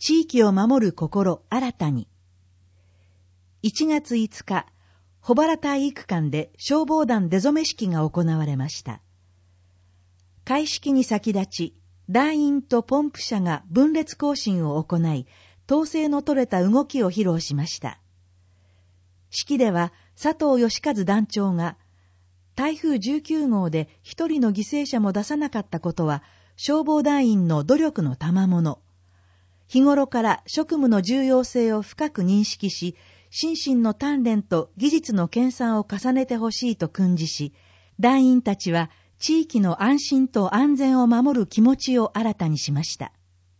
地域を守る心新たに。1月5日、保原体育館で消防団出初め式が行われました。開式に先立ち、団員とポンプ車が分列行進を行い、統制の取れた動きを披露しました。式では佐藤義和団長が、台風19号で一人の犠牲者も出さなかったことは、消防団員の努力の賜物。日頃から職務の重要性を深く認識し、心身の鍛錬と技術の研鑽を重ねてほしいと訓示し、団員たちは地域の安心と安全を守る気持ちを新たにしました。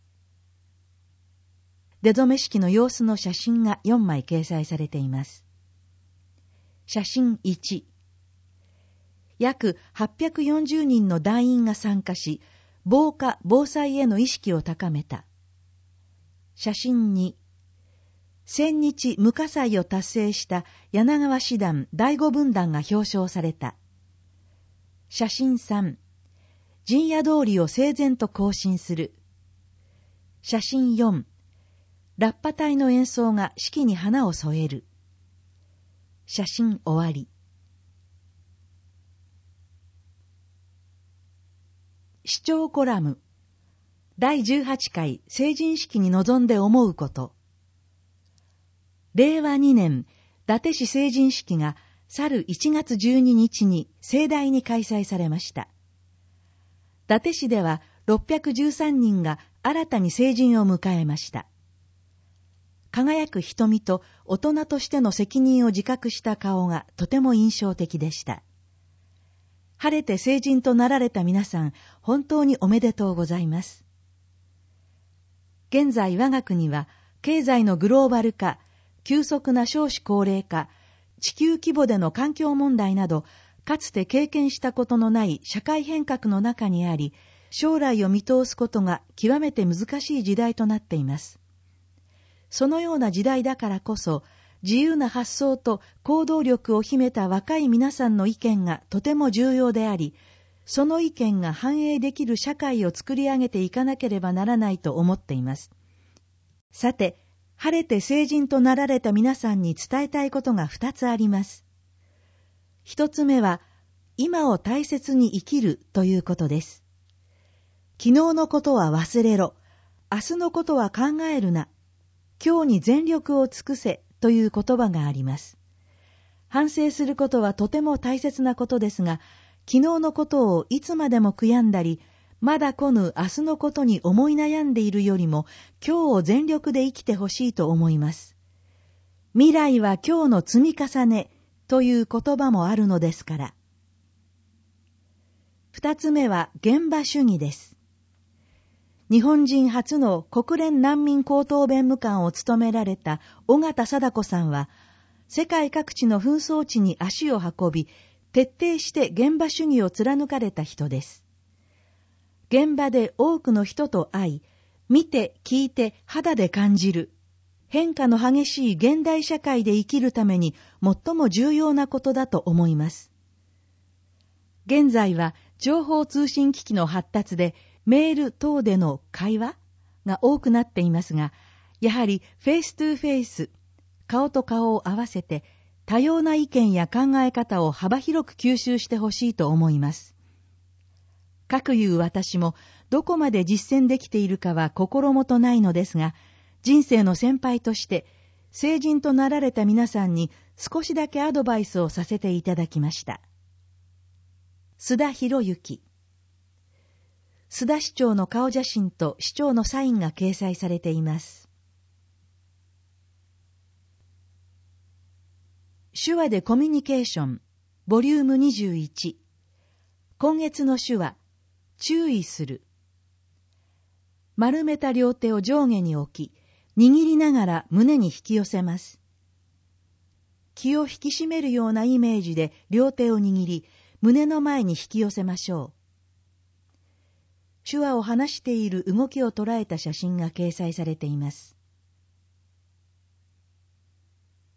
出初め式の様子の写真が4枚掲載されています。写真1。約840人の団員が参加し、防火・防災への意識を高めた。写真2。千日無火災を達成した柳川師団第5分団が表彰された。写真3。陣屋通りを整然と行進する。写真4。ラッパ隊の演奏が式に花を添える。写真終わり。市長コラム。第18回成人式に臨んで思うこと。令和2年、伊達市成人式が去る1月12日に盛大に開催されました。伊達市では613人が新たに成人を迎えました。輝く瞳と大人としての責任を自覚した顔がとても印象的でした。晴れて成人となられた皆さん、本当におめでとうございます。現在我が国は経済のグローバル化、急速な少子高齢化、地球規模での環境問題など、かつて経験したことのない社会変革の中にあり、将来を見通すことが極めて難しい時代となっています。そのような時代だからこそ、自由な発想と行動力を秘めた若い皆さんの意見がとても重要であり、その意見が反映できる社会を作り上げていかなければならないと思っています。さて、晴れて成人となられた皆さんに伝えたいことが2つあります。1つ目は、今を大切に生きるということです。昨日のことは忘れろ。明日のことは考えるな。今日に全力を尽くせという言葉があります。反省することはとても大切なことですが、昨日のことをいつまでも悔やんだり、まだ来ぬ明日のことに思い悩んでいるよりも、今日を全力で生きてほしいと思います。未来は今日の積み重ねという言葉もあるのですから。二つ目は現場主義です。日本人初の国連難民高等弁務官を務められた尾形貞子さんは、世界各地の紛争地に足を運び、徹底して現場主義を貫かれた人です。現場で多くの人と会い、見て聞いて肌で感じる。変化の激しい現代社会で生きるために最も重要なことだと思います。現在は情報通信機器の発達でメール等での会話が多くなっていますが、やはりフェイストゥフェイス、顔と顔を合わせて多様な意見や考え方を幅広く吸収してほしいと思います。かくいう私もどこまで実践できているかは心もとないのですが、人生の先輩として成人となられた皆さんに少しだけアドバイスをさせていただきました。須田博之。須田市長の顔写真と市長のサインが掲載されています。手話でコミュニケーション、ボリューム21。今月の手話、注意する。丸めた両手を上下に置き、握りながら胸に引き寄せます。気を引き締めるようなイメージで両手を握り、胸の前に引き寄せましょう。手話を話している動きを捉えた写真が掲載されています。